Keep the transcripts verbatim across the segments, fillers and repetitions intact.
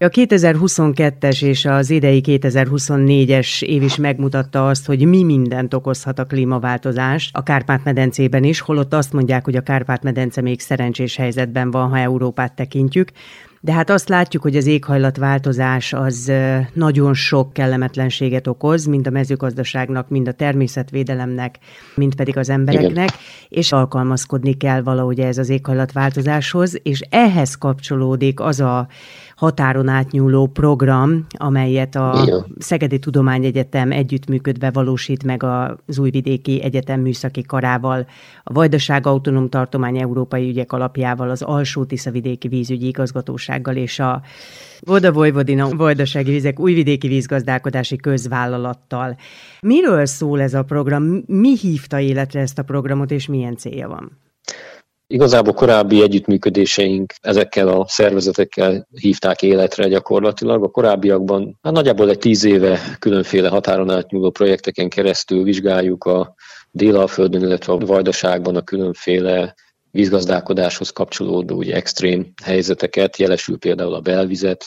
A kétezer-huszonkettes és az idei kétezer-huszonnégyes év is megmutatta azt, hogy mi mindent okozhat a klímaváltozás a Kárpát-medencében is, holott azt mondják, hogy a Kárpát-medence még szerencsés helyzetben van, ha Európát tekintjük. De hát azt látjuk, hogy az éghajlatváltozás az nagyon sok kellemetlenséget okoz, mind a mezőgazdaságnak, mind a természetvédelemnek, mind pedig az embereknek, igen. És alkalmazkodni kell valahogy ez az éghajlatváltozáshoz, és ehhez kapcsolódik az a határon átnyúló program, amelyet a igen. Szegedi Tudományegyetem együttműködve valósít meg az Újvidéki Egyetem műszaki karával, a Vajdaság Autonóm Tartomány Európai Ügyek Alapjával, az Alsó-Tiszavidéki Vízügyi Igazgatósággal és a Voda Vojvodina Vajdasági Vizek Újvidéki Vízgazdálkodási Közvállalattal. Miről szól ez a program? Mi hívta életre ezt a programot, és milyen célja van? Igazából korábbi együttműködéseink ezekkel a szervezetekkel hívták életre gyakorlatilag. A korábbiakban hát nagyjából egy tíz éve különféle határon átnyúló projekteken keresztül vizsgáljuk a Délalföldön, illetve a Vajdaságban a különféle vízgazdálkodáshoz kapcsolódó ugye, extrém helyzeteket, jelesül például a belvizet,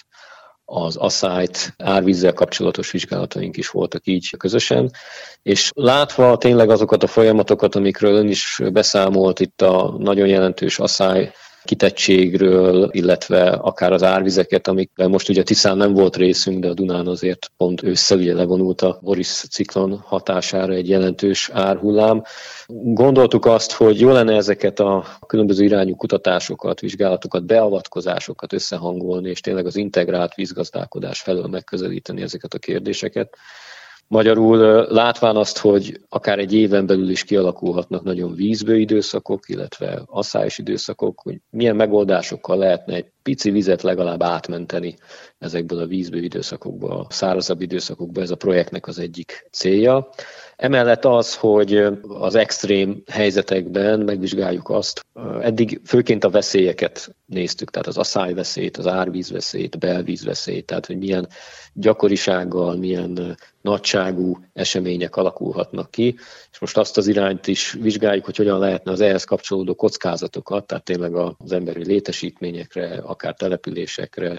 az asszályt, árvízzel kapcsolatos vizsgálataink is voltak így közösen, és látva tényleg azokat a folyamatokat, amikről ön is beszámolt itt a nagyon jelentős asszály kitettségről, illetve akár az árvizeket, amikben most ugye Tiszán nem volt részünk, de a Dunán azért pont ősszel ugye levonult a Boris ciklon hatására egy jelentős árhullám. Gondoltuk azt, hogy jó lenne ezeket a különböző irányú kutatásokat, vizsgálatokat, beavatkozásokat összehangolni, és tényleg az integrált vízgazdálkodás felől megközelíteni ezeket a kérdéseket. Magyarul látván azt, hogy akár egy éven belül is kialakulhatnak nagyon vízbő időszakok, illetve asszályos időszakok, hogy milyen megoldásokkal lehetne egy pici vizet legalább átmenteni ezekből a vízbő időszakokba, a szárazabb időszakokba, ez a projektnek az egyik célja. Emellett az, hogy az extrém helyzetekben megvizsgáljuk azt, eddig főként a veszélyeket néztük, tehát az asszályveszélyt, az árvízveszélyt, a belvízveszélyt, tehát hogy milyen gyakorisággal, milyen nagyságú események alakulhatnak ki, és most azt az irányt is vizsgáljuk, hogy hogyan lehetne az ehhez kapcsolódó kockázatokat, tehát tényleg az emberi létesítményekre, akár településekre,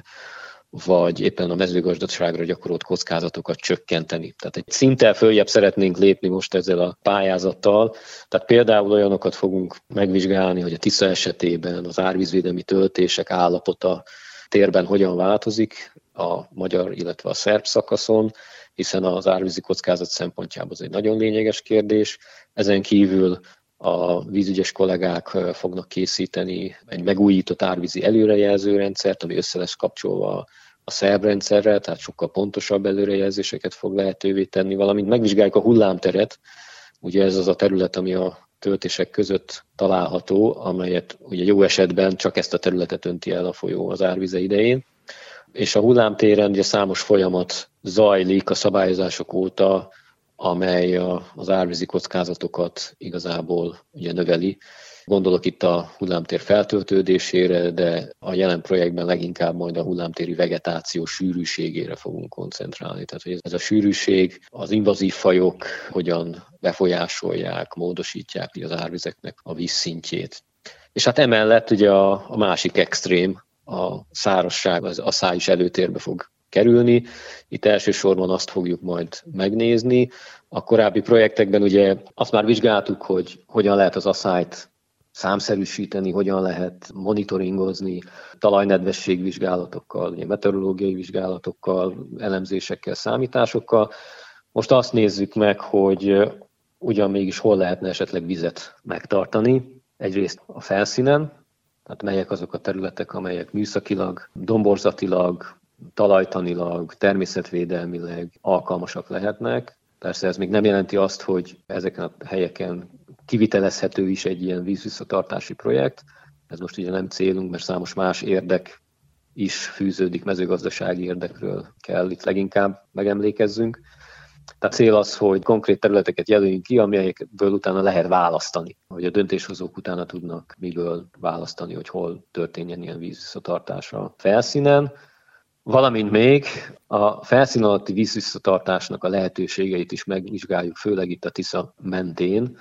vagy éppen a mezőgazdaságra gyakorolt kockázatokat csökkenteni. Tehát egy szinttel följebb szeretnénk lépni most ezzel a pályázattal. Tehát például olyanokat fogunk megvizsgálni, hogy a Tisza esetében az árvízvédelmi töltések állapota térben hogyan változik a magyar, illetve a szerb szakaszon, hiszen az árvízi kockázat szempontjából ez egy nagyon lényeges kérdés. Ezen kívül a vízügyes kollégák fognak készíteni egy megújított árvízi előrejelző rendszert, ami össze lesz kapcsolva a szerb rendszerrel, tehát sokkal pontosabb előrejelzéseket fog lehetővé tenni, valamint megvizsgáljuk a hullámteret. Ugye ez az a terület, ami a töltések között található, amelyet ugye jó esetben csak ezt a területet önti el a folyó az árvize idején. És a hullámtéren ugye számos folyamat zajlik a szabályozások óta, amely az árvízi kockázatokat igazából ugye növeli. Gondolok itt a hullámtér feltöltődésére, de a jelen projektben leginkább majd a hullámtéri vegetáció sűrűségére fogunk koncentrálni. Tehát, hogy ez a sűrűség, az invazív fajok hogyan befolyásolják, módosítják ugye az árvizeknek a vízszintjét. És hát emellett ugye a, a másik extrém, a szárazság, az asszály is előtérbe fog kerülni. Itt elsősorban azt fogjuk majd megnézni. A korábbi projektekben ugye azt már vizsgáltuk, hogy hogyan lehet az asszályt számszerűsíteni, hogyan lehet monitoringozni talajnedvesség vizsgálatokkal, ugye meteorológiai vizsgálatokkal, elemzésekkel, számításokkal. Most azt nézzük meg, hogy ugyan mégis hol lehetne esetleg vizet megtartani. Egyrészt a felszínen, tehát melyek azok a területek, amelyek műszakilag, domborzatilag, talajtanilag, természetvédelmileg alkalmasak lehetnek. Persze ez még nem jelenti azt, hogy ezeken a helyeken kivitelezhető is egy ilyen vízvisszatartási projekt. Ez most ugye nem célunk, mert számos más érdek is fűződik, mezőgazdasági érdekről kell itt leginkább megemlékezzünk. Tehát cél az, hogy konkrét területeket jelöljünk ki, amelyekből utána lehet választani, hogy a döntéshozók utána tudnak miből választani, hogy hol történjen ilyen vízvisszatartás a felszínen. Valamint még a felszín alatti vízvisszatartásnak a lehetőségeit is megvizsgáljuk, főleg itt a Tisza mentén,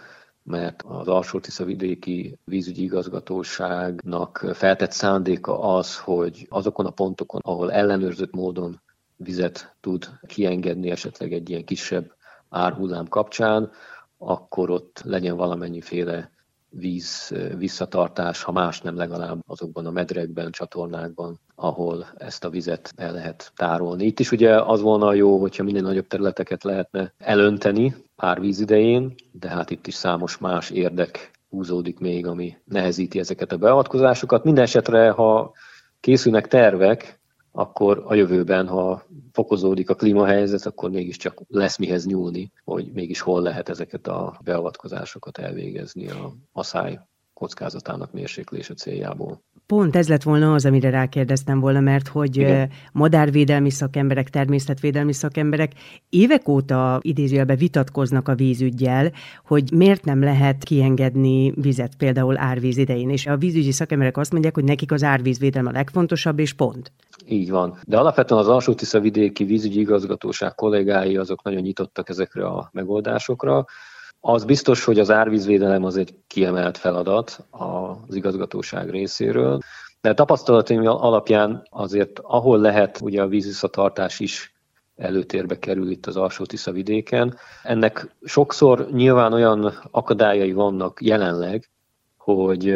mert az Alsó-Tisza-vidéki vízügyi igazgatóságnak feltett szándéka az, hogy azokon a pontokon, ahol ellenőrzött módon vizet tud kiengedni esetleg egy ilyen kisebb árhullám kapcsán, akkor ott legyen valamennyiféle víz visszatartás, ha más nem legalább azokban a medrekben, csatornákban, ahol ezt a vizet el lehet tárolni. Itt is ugye az volna jó, hogyha minél nagyobb területeket lehetne elönteni pár víz idején, de hát itt is számos más érdek húzódik még, ami nehezíti ezeket a beavatkozásokat. Minden esetre, ha készülnek tervek, akkor a jövőben, ha fokozódik a klímahelyzet, akkor mégiscsak lesz mihez nyúlni, hogy mégis hol lehet ezeket a beavatkozásokat elvégezni a asszály kockázatának mérséklése céljából. Pont ez lett volna az, amire rákérdeztem volna, mert hogy igen, madárvédelmi szakemberek, természetvédelmi szakemberek évek óta idézőjelben vitatkoznak a vízüggyel, hogy miért nem lehet kiengedni vizet például árvíz idején. És a vízügyi szakemberek azt mondják, hogy nekik az árvízvédelem a legfontosabb, és pont. Így van. De alapvetően az Alsó-Tisza-vidéki vízügyi igazgatóság kollégái azok nagyon nyitottak ezekre a megoldásokra. Az biztos, hogy az árvízvédelem az egy kiemelt feladat az igazgatóság részéről, de tapasztalataim alapján azért, ahol lehet, ugye a vízvisszatartás is előtérbe kerül itt az Alsó-Tisza-vidéken. Ennek sokszor nyilván olyan akadályai vannak jelenleg, hogy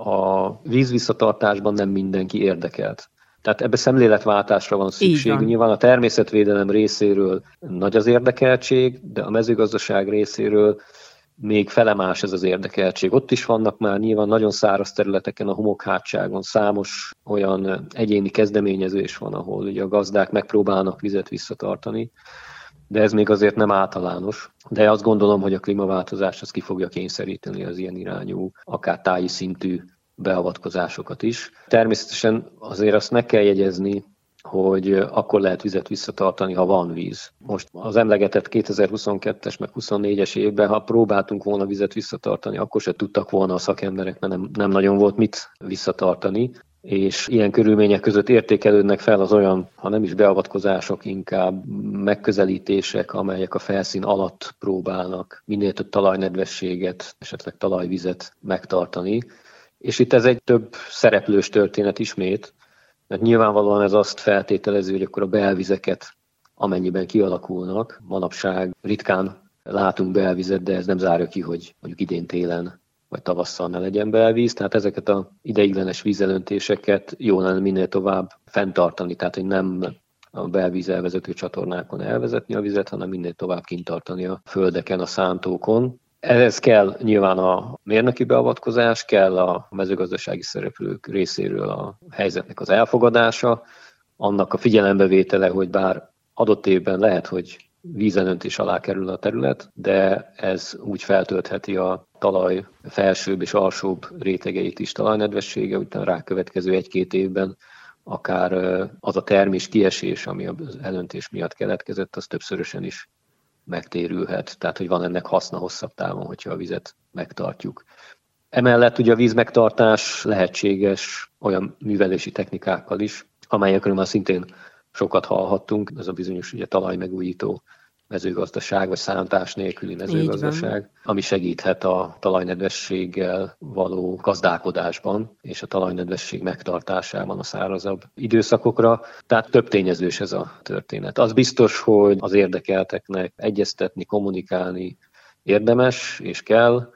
a vízvisszatartásban nem mindenki érdekelt. Tehát ebbe szemléletváltásra van szükség. Van. Nyilván a természetvédelem részéről nagy az érdekeltség, de a mezőgazdaság részéről még felemás ez az érdekeltség. Ott is vannak már nyilván nagyon száraz területeken, a homokhátságon számos olyan egyéni kezdeményezés van, ahol ugye a gazdák megpróbálnak vizet visszatartani, de ez még azért nem általános. De azt gondolom, hogy a klímaváltozás az ki fogja kényszeríteni az ilyen irányú, akár táji szintű beavatkozásokat is. Természetesen azért azt meg kell jegyezni, hogy akkor lehet vizet visszatartani, ha van víz. Most az emlegetett kétezer-huszonkettes meg huszonnégyes évben, ha próbáltunk volna vizet visszatartani, akkor se tudtak volna a szakemberek, mert nem, nem nagyon volt mit visszatartani. És ilyen körülmények között értékelődnek fel az olyan, ha nem is beavatkozások, inkább megközelítések, amelyek a felszín alatt próbálnak minél több talajnedvességet, esetleg talajvizet megtartani. És itt ez egy több szereplős történet ismét, mert nyilvánvalóan ez azt feltételezi, hogy akkor a belvizeket, amennyiben kialakulnak, manapság ritkán látunk belvizet, de ez nem zárja ki, hogy mondjuk idén télen vagy tavasszal ne legyen belvíz, tehát ezeket az ideiglenes vízelöntéseket jó lenne minél tovább fenntartani, tehát hogy nem a belvíz elvezető csatornákon elvezetni a vizet, hanem minél tovább kint tartani a földeken, a szántókon. Ehhez kell nyilván a mérnöki beavatkozás, kell a mezőgazdasági szereplők részéről a helyzetnek az elfogadása, annak a figyelembevétele, hogy bár adott évben lehet, hogy vízelöntés alá kerül a terület, de ez úgy feltöltheti a talaj felsőbb és alsóbb rétegeit is talajnedvessége, utána rákövetkező egy-két évben akár az a termés kiesés, ami az elöntés miatt keletkezett, az többszörösen is megtérülhet, tehát hogy van ennek haszna hosszabb távon, hogyha a vizet megtartjuk. Emellett ugye a vízmegtartás lehetséges olyan művelési technikákkal is, amelyekről már szintén sokat hallhattunk, ez a bizonyos ugye talajmegújító mezőgazdaság, vagy szántás nélküli mezőgazdaság, ami segíthet a talajnedvességgel való gazdálkodásban, és a talajnedvesség megtartásában a szárazabb időszakokra. Tehát több tényezős ez a történet. Az biztos, hogy az érdekelteknek egyeztetni, kommunikálni érdemes, és kell,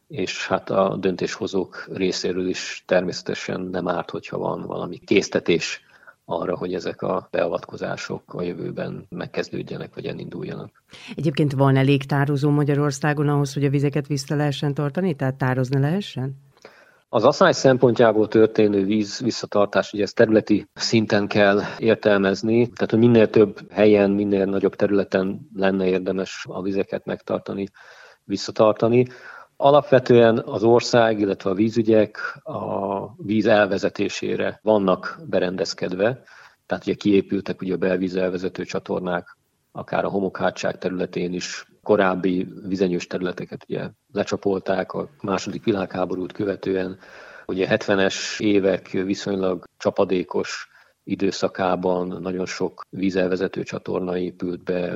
és hát a döntéshozók részéről is természetesen nem árt, hogyha van valami késztetés arra, hogy ezek a beavatkozások a jövőben megkezdődjenek, vagy elinduljanak. Egyébként van elég tározó Magyarországon ahhoz, hogy a vizeket vissza lehessen tartani, tehát tározni lehessen? Az asszály szempontjából történő víz visszatartás, ugye ezt területi szinten kell értelmezni, tehát hogy minél több helyen, minél nagyobb területen lenne érdemes a vizeket megtartani, visszatartani. Alapvetően az ország, illetve a vízügyek a víz elvezetésére vannak berendezkedve, tehát ugye kiépültek ugye a belvíz elvezető csatornák, akár a homokhátság területén is korábbi vizenyős területeket ugye lecsapolták a második világháborút követően. Ugye hetvenes évek viszonylag csapadékos időszakában nagyon sok vízelvezető csatorna épült be, ugye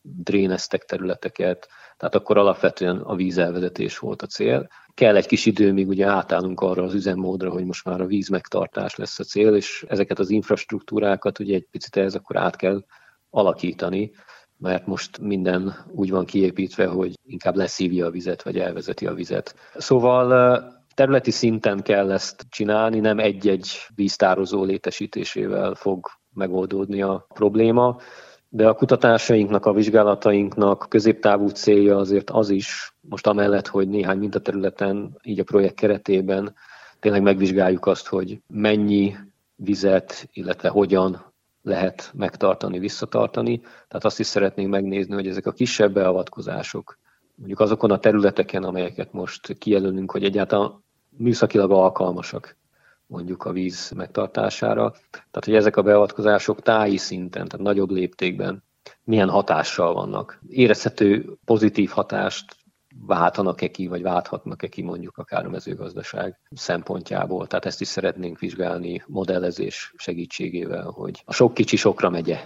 dréneztek területeket, tehát akkor alapvetően a vízelvezetés volt a cél. Kell egy kis idő, míg ugye átállunk arra az üzemmódra, hogy most már a vízmegtartás lesz a cél, és ezeket az infrastruktúrákat ugye egy picit ehhez akkor át kell alakítani, mert most minden úgy van kiépítve, hogy inkább leszívja a vizet, vagy elvezeti a vizet. Szóval területi szinten kell ezt csinálni, nem egy-egy víztározó létesítésével fog megoldódni a probléma, de a kutatásainknak, a vizsgálatainknak középtávú célja azért az is, most amellett, hogy néhány mintaterületen, így a projekt keretében tényleg megvizsgáljuk azt, hogy mennyi vizet, illetve hogyan lehet megtartani, visszatartani. Tehát azt is szeretnénk megnézni, hogy ezek a kisebb beavatkozások, mondjuk azokon a területeken, amelyeket most kijelölünk, hogy egyáltalán műszakilag alkalmasak mondjuk a víz megtartására. Tehát, hogy ezek a beavatkozások táji szinten, tehát nagyobb léptékben milyen hatással vannak. Érezhető pozitív hatást váltanak-e ki, vagy válthatnak-e ki mondjuk akár a mezőgazdaság szempontjából. Tehát ezt is szeretnénk vizsgálni modellezés segítségével, hogy a sok kicsi sokra megye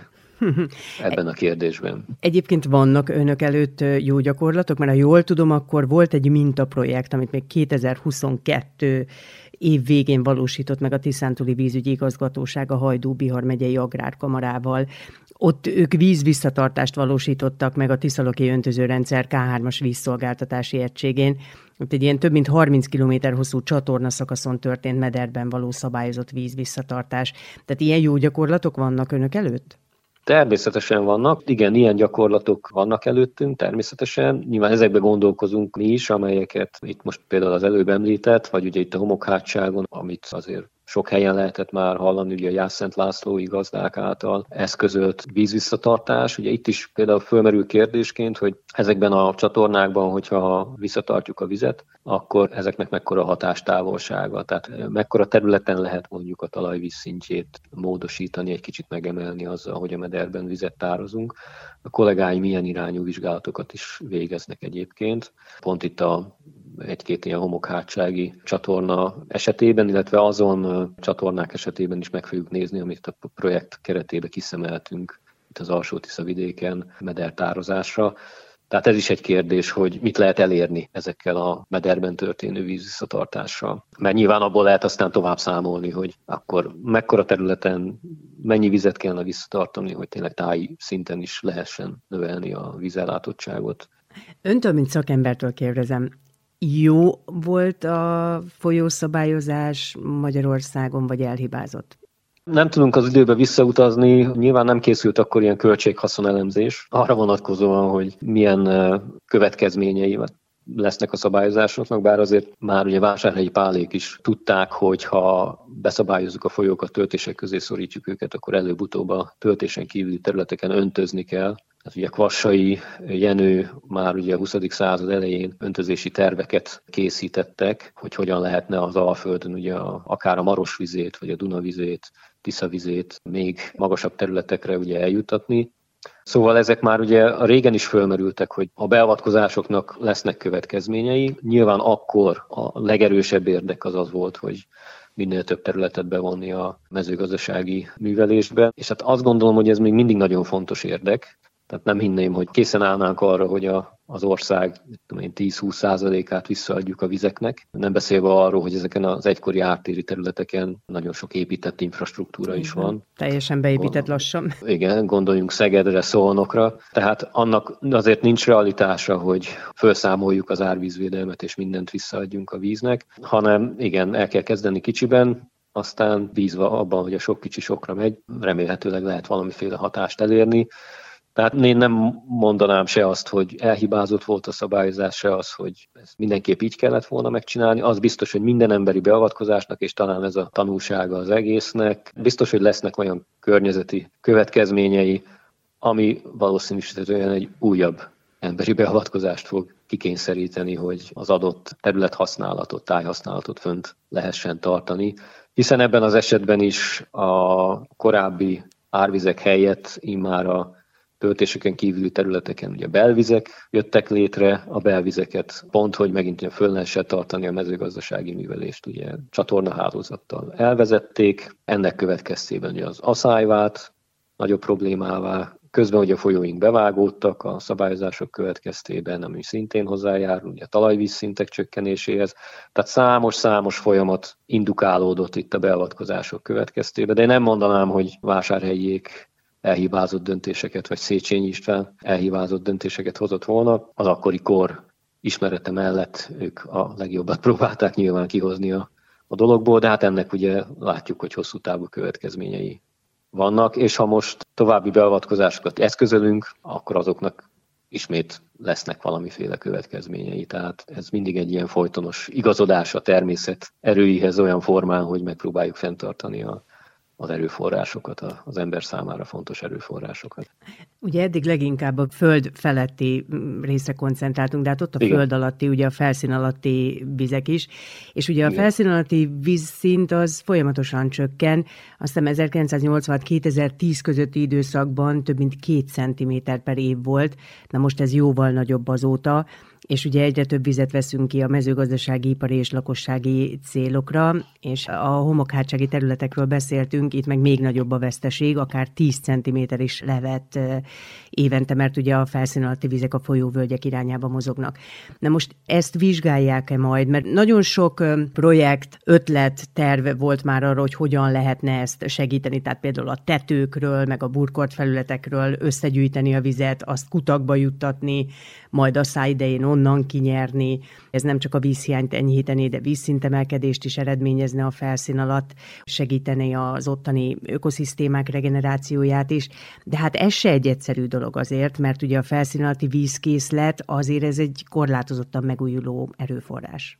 ebben a kérdésben. Egyébként vannak önök előtt jó gyakorlatok, mert ha jól tudom, akkor volt egy mintaprojekt, amit még kétezer-huszonkettő év végén valósított meg a Tiszántúli Vízügyi Igazgatóság a Hajdú-Bihar megyei agrárkamarával. Ott ők vízvisszatartást valósítottak meg a Tiszaloki öntözőrendszer ká hármas vízszolgáltatási egységén. Ott egy ilyen több mint harminc kilométer hosszú csatornaszakaszon történt mederben való szabályozott vízvisszatartás. Tehát ilyen jó gyakorlatok vannak önök előtt? Természetesen vannak, igen, ilyen gyakorlatok vannak előttünk, természetesen. Nyilván ezekbe gondolkozunk mi is, amelyeket itt most például az előbb említett, vagy ugye itt a homokhátságon, amit azért sok helyen lehetett már hallani, ugye a Jász-Szent Lászlói gazdák által eszközölt vízvisszatartás. Ugye itt is például fölmerül kérdésként, hogy ezekben a csatornákban, hogyha visszatartjuk a vizet, akkor ezeknek mekkora hatástávolsága, tehát mekkora területen lehet mondjuk a talajvíz szintjét módosítani, egy kicsit megemelni azzal, hogy a mederben vizet tározunk. A kollégáim milyen irányú vizsgálatokat is végeznek egyébként. Pont itt a egy-két ilyen homokhátsági csatorna esetében, illetve azon csatornák esetében is meg fogjuk nézni, amit a projekt keretébe kiszemeltünk itt az Alsó-Tisza vidéken medertározásra. Tehát ez is egy kérdés, hogy mit lehet elérni ezekkel a mederben történő vízvisszatartással. Mert nyilván abból lehet aztán tovább számolni, hogy akkor mekkora területen mennyi vizet kellene visszatartani, hogy tényleg táji szinten is lehessen növelni a vízellátottságot. Öntől, mint szakembertől kérdezem, jó volt a folyószabályozás Magyarországon, vagy elhibázott? Nem tudunk az időbe visszautazni, nyilván nem készült akkor ilyen költség-haszonelemzés arra vonatkozóan, hogy milyen következményei lesznek a szabályozásoknak, bár azért már ugye Vásárhelyi Pálék is tudták, hogy ha beszabályozzuk a folyókat, töltések közé szorítjuk őket, akkor előbb-utóbb a töltésen kívüli területeken öntözni kell. Hát ugye Kvassai Jenő már ugye a huszadik század elején öntözési terveket készítettek, hogy hogyan lehetne az Alföldön ugye a, akár a Maros vizét, vagy a Duna vizét, Tisza vizét még magasabb területekre ugye eljuttatni. Szóval ezek már ugye a régen is fölmerültek, hogy a beavatkozásoknak lesznek következményei. Nyilván akkor a legerősebb érdek az az volt, hogy minél több területet bevonni a mezőgazdasági művelésbe. És hát azt gondolom, hogy ez még mindig nagyon fontos érdek. Tehát nem hinném, hogy készen állnánk arra, hogy a, az ország tíz-húsz százalékát visszaadjuk a vizeknek. Nem beszélve arról, hogy ezeken az egykori ártéri területeken nagyon sok épített infrastruktúra is van. Teljesen beépített lassan. Igen, gondoljunk Szegedre, Szolnokra. Tehát annak azért nincs realitása, hogy felszámoljuk az árvízvédelmet és mindent visszaadjunk a víznek, hanem igen, el kell kezdeni kicsiben, aztán bízva abban, hogy a sok kicsi sokra megy, remélhetőleg lehet valamiféle hatást elérni. Tehát én nem mondanám se azt, hogy elhibázott volt a szabályozás, se az, hogy ezt mindenképp így kellett volna megcsinálni. Az biztos, hogy minden emberi beavatkozásnak, és talán ez a tanulsága az egésznek, biztos, hogy lesznek olyan környezeti következményei, ami valószínűsíthetően egy újabb emberi beavatkozást fog kikényszeríteni, hogy az adott területhasználatot, tájhasználatot fönt lehessen tartani. Hiszen ebben az esetben is a korábbi árvizek helyett immár a töltéseken kívüli területeken ugye belvizek jöttek létre, a belvizeket pont, hogy megint ugye föl lehessen tartani a mezőgazdasági művelést, ugye csatornahálózattal elvezették, ennek következtében ugye az aszály vált nagyobb problémává, Közben ugye a folyóink bevágódtak a szabályozások következtében, ami szintén hozzájárul ugye a talajvízszintek csökkenéséhez. Tehát számos-számos folyamat indukálódott itt a beavatkozások következtében, de én nem mondanám, hogy vásárhelyiek elhibázott döntéseket, vagy Széchenyi István elhibázott döntéseket hozott volna. Az akkori kor ismerete mellett ők a legjobbat próbálták nyilván kihozni a, a dologból, de hát ennek ugye látjuk, hogy hosszú távú következményei vannak, és ha most további beavatkozásokat eszközölünk, akkor azoknak ismét lesznek valamiféle következményei. Tehát ez mindig egy ilyen folytonos igazodás a természet erőihez olyan formán, hogy megpróbáljuk fenntartani a az erőforrásokat, az ember számára fontos erőforrásokat. Ugye eddig leginkább a föld feletti részre koncentráltunk, de hát ott a Igen. föld alatti, ugye a felszín alatti vizek is, és ugye a Igen. felszín alatti vízszint az folyamatosan csökken, aztán ezerkilencszáznyolcvanhat-kétezer-tíz közötti időszakban több mint két centiméter per év volt, na most ez jóval nagyobb azóta, és ugye egyre több vizet veszünk ki a mezőgazdasági, ipari és lakossági célokra, és a homokhátsági területekről beszéltünk, itt meg még nagyobb a veszteség, akár tíz centiméter is levet évente, mert ugye a felszín alatti vizek a folyóvölgyek irányába mozognak. Na most ezt vizsgálják-e majd? Mert nagyon sok projekt, ötlet, terv volt már arra, hogy hogyan lehetne ezt segíteni, tehát például a tetőkről, meg a burkolt felületekről összegyűjteni a vizet, azt kutakba juttatni, majd a száj idején onnan kinyerni. Ez nem csak a vízhiányt enyhíteni, de vízszintemelkedést is eredményezne a felszín alatt, segíteni az ottani ökoszisztémák regenerációját is. De hát ez se egy egyszerű dolog azért, mert ugye a felszín alatti vízkészlet azért ez egy korlátozottan megújuló erőforrás.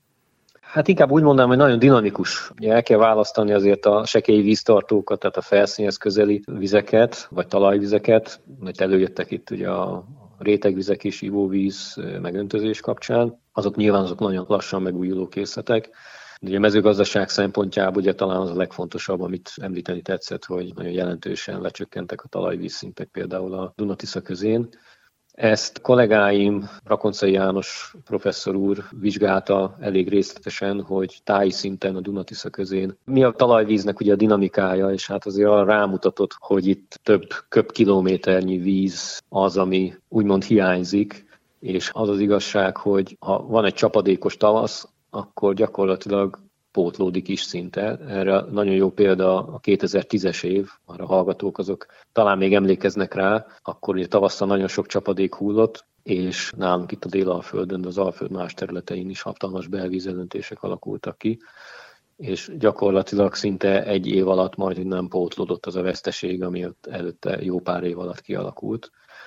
Hát inkább úgy mondanám, hogy nagyon dinamikus. Ugye el kell választani azért a sekély víztartókat, tehát a felszínhez közeli vizeket, vagy talajvizeket, mert előjöttek itt ugye a rétegvizek is, ivóvíz, meg öntözés kapcsán. Azok nyilván azok nagyon lassan megújuló készletek. De ugye a mezőgazdaság szempontjából ugye talán az a legfontosabb, amit említeni tetszett, hogy nagyon jelentősen lecsökkentek a talajvízszintek például a Duna-Tisza közén. Ezt kollégáim, Rakoncai János professzor úr vizsgálta elég részletesen, hogy táji szinten a Duna-Tisza közén mi a talajvíznek ugye a dinamikája, és hát azért arra rámutatott, hogy itt több köbkilométernyi víz az, ami úgymond hiányzik, és az az igazság, hogy ha van egy csapadékos tavasz, akkor gyakorlatilag pótlódik is szinte. Erre nagyon jó példa a kétezer-tízes év, arra hallgatók azok talán még emlékeznek rá, akkor ugye tavasszal nagyon sok csapadék hullott, és nálunk itt a Dél-Alföldön, de az Alföld más területein is hatalmas belvízelöntések alakultak ki, és gyakorlatilag szinte egy év alatt majdnem nem pótlódott az a veszteség, ami ott előtte jó pár év alatt kialakult.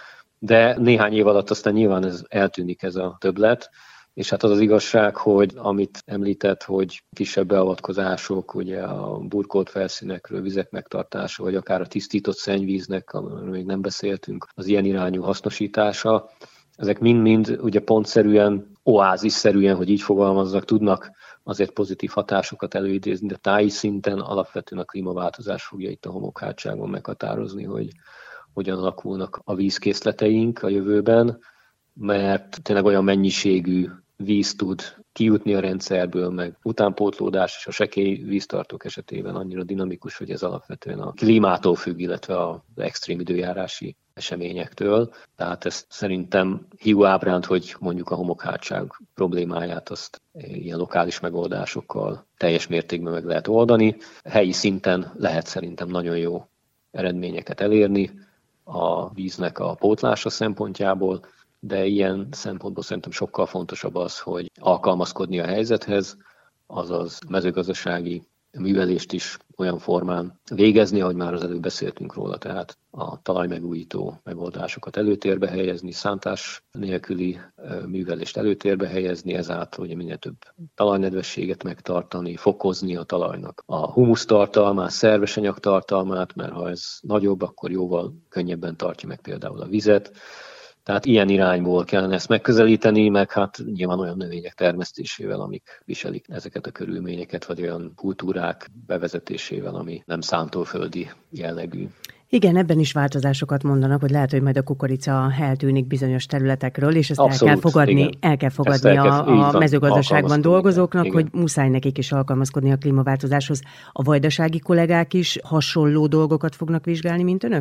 De néhány év alatt aztán nyilván ez eltűnik ez a többlet, és hát az az igazság, hogy amit említett, hogy kisebb beavatkozások, ugye a burkolt felszínekről, vizek megtartása, vagy akár a tisztított szennyvíznek, amiről még nem beszéltünk, az ilyen irányú hasznosítása, ezek mind-mind ugye pontszerűen, oázisszerűen, hogy így fogalmazzak, tudnak azért pozitív hatásokat előidézni, de táji szinten alapvetően a klímaváltozás fogja itt a homokhátságon meghatározni, hogy hogyan alakulnak a vízkészleteink a jövőben, mert tényleg olyan mennyiségű víz tud kijutni a rendszerből, meg utánpótlódás és a sekély víztartók esetében annyira dinamikus, hogy ez alapvetően a klímától függ, illetve az extrém időjárási eseményektől. Tehát ezt szerintem hiú ábránt, hogy mondjuk a homokhátság problémáját azt ilyen lokális megoldásokkal teljes mértékben meg lehet oldani. Helyi szinten lehet szerintem nagyon jó eredményeket elérni a víznek a pótlása szempontjából, de ilyen szempontból szerintem sokkal fontosabb az, hogy alkalmazkodni a helyzethez, azaz mezőgazdasági művelést is olyan formán végezni, ahogy már az előbb beszéltünk róla, tehát a talajmegújító megoldásokat előtérbe helyezni, szántás nélküli művelést előtérbe helyezni, ezáltal ugye minél több talajnedvességet megtartani, fokozni a talajnak a humusztartalmát, szerves anyagtartalmát, mert ha ez nagyobb, akkor jóval könnyebben tartja meg például a vizet. Tehát ilyen irányból kellene ezt megközelíteni, meg hát nyilván olyan növények termesztésével, amik viselik ezeket a körülményeket, vagy olyan kultúrák bevezetésével, ami nem szántóföldi jellegű. Igen, ebben is változásokat mondanak, hogy lehet, hogy majd a kukorica eltűnik bizonyos területekről, és ezt Abszolút, el kell fogadni, igen. el kell fogadni el kell, a, a mezőgazdaságban dolgozóknak, igen. hogy muszáj nekik is alkalmazkodni a klímaváltozáshoz. A vajdasági kollégák is hasonló dolgokat fognak vizsgálni, mint önök?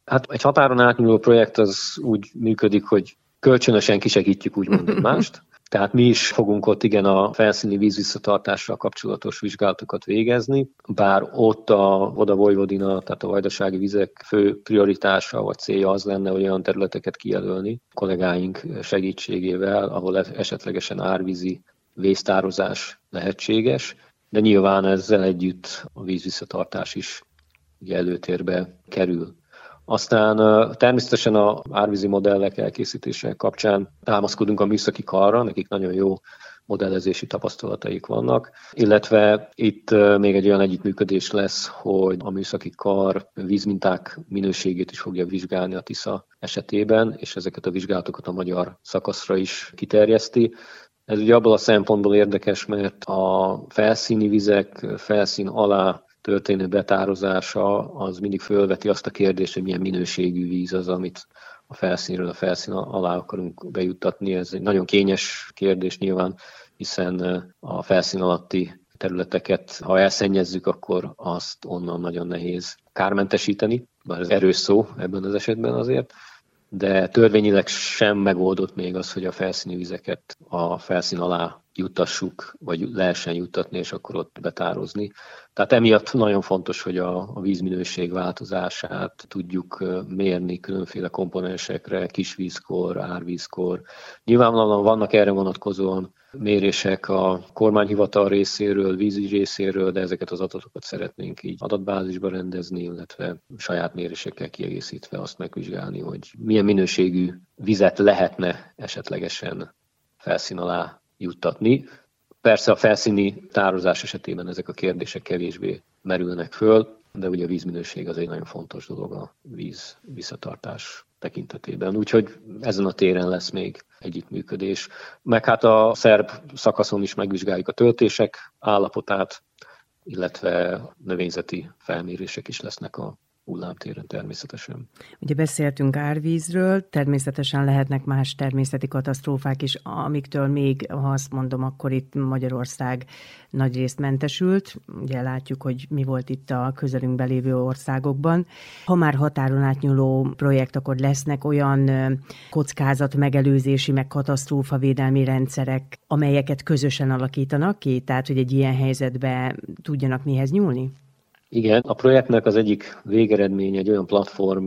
Hát egy határon átnyúló projekt az úgy működik, hogy kölcsönösen kisegítjük úgymond egymást. Tehát mi is fogunk ott igen a felszíni vízvisszatartással kapcsolatos vizsgálatokat végezni, bár ott a Voda Vojvodina, tehát a vajdasági vizek fő prioritása vagy célja az lenne, hogy olyan területeket kijelölni kollégáink segítségével, ahol esetlegesen árvízi vésztározás lehetséges, de nyilván ezzel együtt a vízvisszatartás is ugye előtérbe kerül. Aztán természetesen az árvízi modellek elkészítése kapcsán támaszkodunk a műszaki karra, nekik nagyon jó modellezési tapasztalataik vannak, illetve itt még egy olyan együttműködés lesz, hogy a műszaki kar vízminták minőségét is fogja vizsgálni a Tisza esetében, és ezeket a vizsgálatokat a magyar szakaszra is kiterjeszti. Ez ugye abból a szempontból érdekes, mert a felszíni vizek felszín alá történő betározása az mindig fölveti azt a kérdést, hogy milyen minőségű víz az, amit a felszínről a felszín alá akarunk bejuttatni. Ez egy nagyon kényes kérdés nyilván, hiszen a felszín alatti területeket, ha elszennyezzük, akkor azt onnan nagyon nehéz kármentesíteni, bár ez erős szó ebben az esetben azért, de törvényileg sem megoldott még az, hogy a felszíni vizeket a felszín alá juttassuk, vagy lehessen juttatni, és akkor ott betározni. Tehát emiatt nagyon fontos, hogy a, a vízminőség változását tudjuk mérni különféle komponensekre, kisvízkor, árvízkor. Nyilvánvalóan vannak erre vonatkozóan mérések a kormányhivatal részéről, vízügy részéről, de ezeket az adatokat szeretnénk így adatbázisba rendezni, illetve saját mérésekkel kiegészítve azt megvizsgálni, hogy milyen minőségű vizet lehetne esetlegesen felszín alá juttatni. Persze a felszíni tározás esetében ezek a kérdések kevésbé merülnek föl, de ugye a vízminőség az egy nagyon fontos dolog a víz visszatartás tekintetében. Úgyhogy ezen a téren lesz még együttműködés. Meg hát a szerb szakaszon is megvizsgáljuk a töltések állapotát, illetve növényzeti felmérések is lesznek a hullámtéren természetesen. Ugye beszéltünk árvízről, természetesen lehetnek más természeti katasztrófák is, amiktől még, ha azt mondom, akkor itt Magyarország nagyrészt mentesült. Ugye látjuk, hogy mi volt itt a közelünkben lévő országokban. Ha már határon átnyúló projekt, akkor lesznek olyan kockázat megelőzési, meg katasztrófavédelmi rendszerek, amelyeket közösen alakítanak ki, tehát hogy egy ilyen helyzetben tudjanak mihez nyúlni? Igen, a projektnek az egyik végeredménye egy olyan platform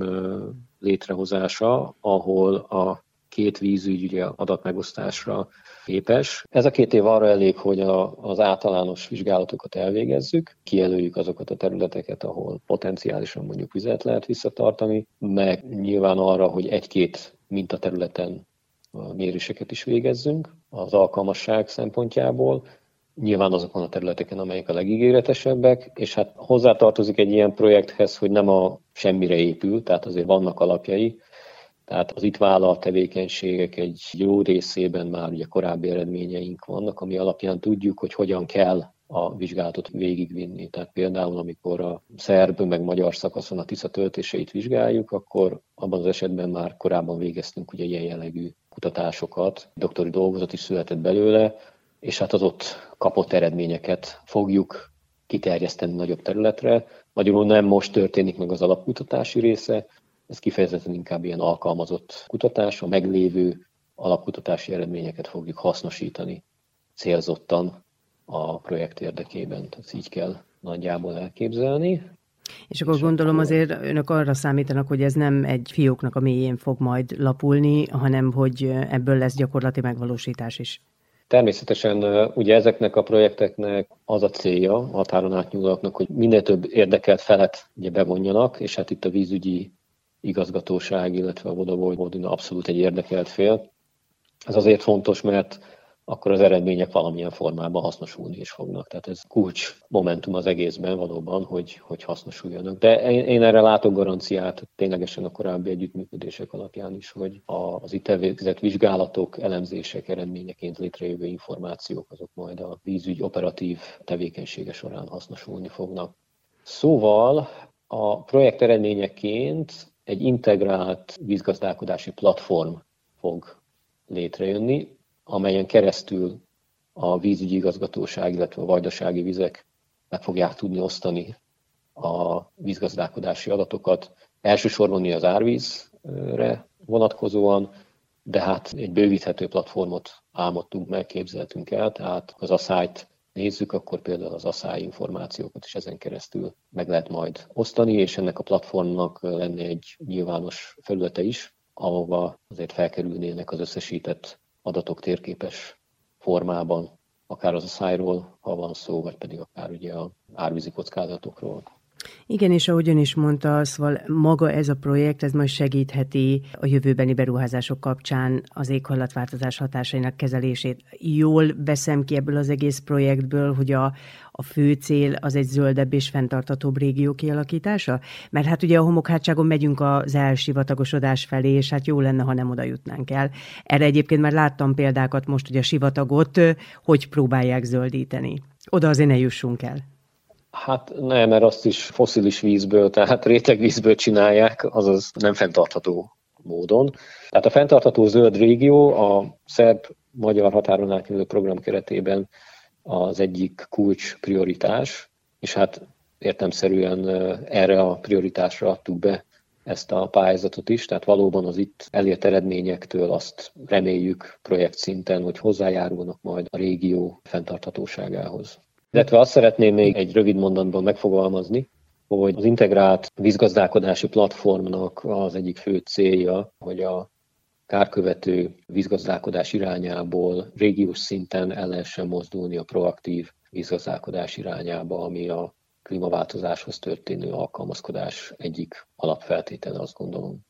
létrehozása, ahol a két vízügy ugye adatmegosztásra képes. Ez a két év arra elég, hogy a, az általános vizsgálatokat elvégezzük, kijelöljük azokat a területeket, ahol potenciálisan mondjuk vizet lehet visszatartani, meg nyilván arra, hogy egy-két mintaterületen méréseket is végezzünk az alkalmasság szempontjából, nyilván azokon a területeken, amelyek a legígéretesebbek, és hát hozzátartozik egy ilyen projekthez, hogy nem a semmire épül, tehát azért vannak alapjai, tehát az itt vállalt tevékenységek egy jó részében már ugye korábbi eredményeink vannak, ami alapján tudjuk, hogy hogyan kell a vizsgálatot végigvinni. Tehát például, amikor a szerb meg magyar szakaszon a Tisza töltéseit vizsgáljuk, akkor abban az esetben már korábban végeztünk ugye ilyen jellegű kutatásokat, doktori dolgozat is született belőle, és hát az ott kapott eredményeket fogjuk kiterjeszteni nagyobb területre. Magyarul nem most történik meg az alapkutatási része, ez kifejezetten inkább ilyen alkalmazott kutatás, a meglévő alapkutatási eredményeket fogjuk hasznosítani célzottan a projekt érdekében. Tehát így kell nagyjából elképzelni. És akkor és gondolom akkor... azért önök arra számítanak, hogy ez nem egy fióknak a mélyén fog majd lapulni, hanem hogy ebből lesz gyakorlati megvalósítás is. Természetesen ugye ezeknek a projekteknek az a célja, a határon átnyúlóaknak, hogy minél több érdekelt felet ugye bevonjanak, és hát itt a vízügyi igazgatóság, illetve a Voda Vojvodina abszolút egy érdekelt fél. Ez azért fontos, mert akkor az eredmények valamilyen formában hasznosulni is fognak. Tehát ez kulcs momentum az egészben valóban, hogy, hogy hasznosuljanak. De én, én erre látok garanciát ténylegesen a korábbi együttműködések alapján is, hogy az itt elvégzett vizsgálatok, elemzések eredményeként létrejövő információk, azok majd a vízügy operatív tevékenysége során hasznosulni fognak. Szóval a projekt eredményeként egy integrált vízgazdálkodási platform fog létrejönni, amelyen keresztül a vízügyi igazgatóság, illetve a vajdasági vizek meg fogják tudni osztani a vízgazdálkodási adatokat. elsősorban mi az árvízre vonatkozóan, de hát egy bővíthető platformot álmodtunk meg, képzeltünk el, tehát az aszályt nézzük, akkor például az aszály információkat is ezen keresztül meg lehet majd osztani, és ennek a platformnak lenne egy nyilvános felülete is, ahova azért felkerülnének az összesített adatok térképes formában, akár az aszályról, ha van szó, vagy pedig akár ugye az árvízi kockázatokról. Igen, és ahogy ön is mondta, szóval maga ez a projekt, ez majd segítheti a jövőbeni beruházások kapcsán az éghajlatváltozás hatásainak kezelését. Jól veszem ki ebből az egész projektből, hogy a, a fő cél az egy zöldebb és fenntarthatóbb régió kialakítása? Mert hát ugye a homokhátságon megyünk az elsivatagosodás felé, és hát jó lenne, ha nem oda jutnánk el. Erre egyébként már láttam példákat most, hogy a sivatagot hogy próbálják zöldíteni. Oda azért ne jussunk el. Hát nem, mert azt is fosszilis vízből, tehát rétegvízből csinálják, azaz nem fenntartható módon. Tehát a fenntartható zöld régió a szerb-magyar határon átnyúló program keretében az egyik kulcs prioritás, és hát értelemszerűen erre a prioritásra adtuk be ezt a pályázatot is, tehát valóban az itt elért eredményektől azt reméljük projekt szinten, hogy hozzájárulnak majd a régió fenntarthatóságához. Illetve azt szeretném még egy rövid mondatban megfogalmazni, hogy az integrált vízgazdálkodási platformnak az egyik fő célja, hogy a kárkövető vízgazdálkodás irányából régiós szinten el lehessen mozdulni a proaktív vízgazdálkodás irányába, ami a klímaváltozáshoz történő alkalmazkodás egyik alapfeltétele, azt gondolom.